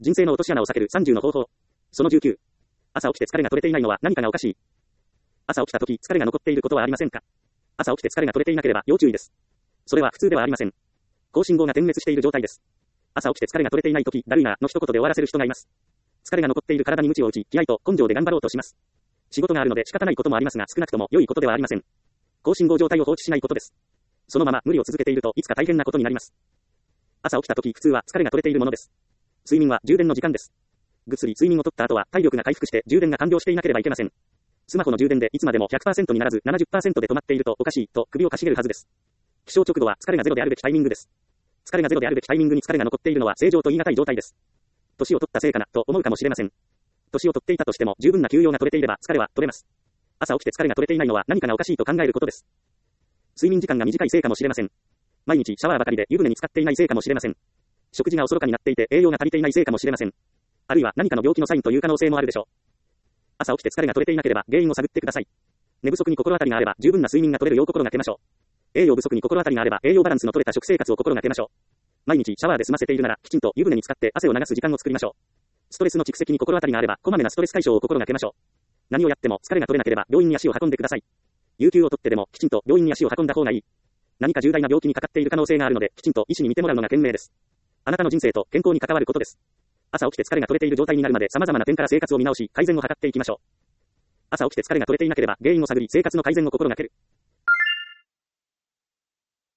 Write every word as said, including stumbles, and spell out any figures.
人生の落とし穴を避けるさんじゅうの方法。そのじゅうきゅう。朝起きて疲れが取れていないのは何かがおかしい。朝起きた時疲れが残っていることはありませんか？朝起きて疲れが取れていなければ要注意です。それは普通ではありません。高信号が点滅している状態です。朝起きて疲れが取れていない時、だるいなの一言で終わらせる人がいます。疲れが残っている体に鞭を打ち、気合と根性で頑張ろうとします。仕事があるので仕方ないこともありますが、少なくとも良いことではありません。高信号状態を放置しないことです。そのまま無理を続けているといつか大変なことになります。朝起きた時、普通は疲れが取れているものです。睡眠は充電の時間です。ぐっすり睡眠をとった後は体力が回復して充電が完了していなければいけません。スマホの充電でいつまでも ひゃくパーセント にならず ななじゅっパーセント で止まっているとおかしいと首をかしげるはずです。起床直後は疲れがゼロであるべきタイミングです。疲れがゼロであるべきタイミングに疲れが残っているのは正常と言い難い状態です。年を取ったせいかなと思うかもしれません。年を取っていたとしても十分な休養が取れていれば疲れは取れます。朝起きて疲れが取れていないのは何かがおかしいと考えることです。睡眠時間が短いせいかもしれません。毎日シャワーばかりで湯船に浸かっていないせいかもしれません。食事がおそろかになっていて栄養が足りていないせいかもしれません。あるいは何かの病気のサインという可能性もあるでしょう。朝起きて疲れが取れていなければ原因を探ってください。寝不足に心当たりがあれば十分な睡眠が取れるよう心がけましょう。栄養不足に心当たりがあれば栄養バランスの取れた食生活を心がけましょう。毎日シャワーで済ませているならきちんと湯船に浸かって汗を流す時間を作りましょう。ストレスの蓄積に心当たりがあればこまめなストレス解消を心がけましょう。何をやっても疲れが取れなければ病院に足を運んでください。有給を取ってでもきちんと病院に足を運んだ方がいい。何か重大な病気にかかっている可能性があるのできちんと医師に診てもらうのが賢明です。あなたの人生と健康に関わることです。朝起きて疲れが取れている状態になるまで様々な点から生活を見直し改善を図っていきましょう。朝起きて疲れが取れていなければ原因を探り生活の改善を心がける。